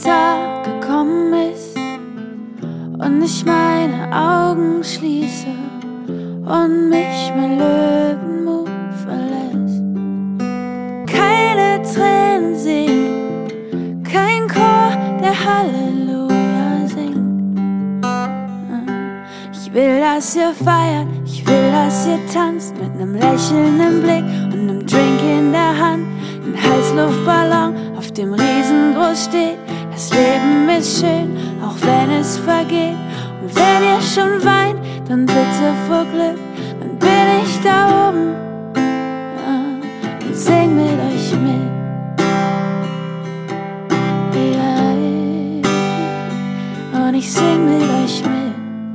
Tag gekommen ist und ich meine Augen schließe und mich mein Löwenmut verlässt. Keine Tränen sehen, kein Chor, der Halleluja singt. Ich will, dass ihr feiert, ich will, dass ihr tanzt mit nem Lächeln im Blick und nem Drink in der Hand. Ein Heißluftballon, auf dem riesengroß steht: Das Leben ist schön, auch wenn es vergeht. Und wenn ihr schon weint, dann bitte vor Glück, dann bin ich da oben, und sing mit euch mit. Und ich sing mit euch mit.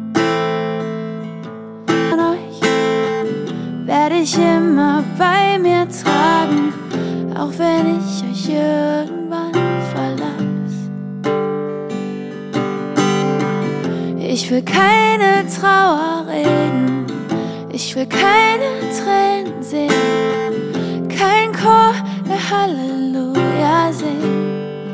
An euch werde ich immer bei mir tragen, auch wenn ich euch irgendwann verlasse. Ich will keine Trauer reden, ich will keine Tränen sehen, kein Chor, der Halleluja singt.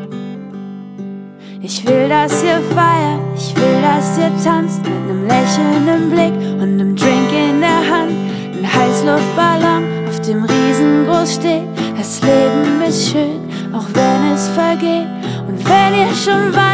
Ich will, dass ihr feiert, ich will, dass ihr tanzt mit nem Lächeln im Blick und nem Drink in der Hand. Ein Heißluftballon, auf dem riesengroß steht: Das Leben ist schön, auch wenn es vergeht. Und wenn ihr schon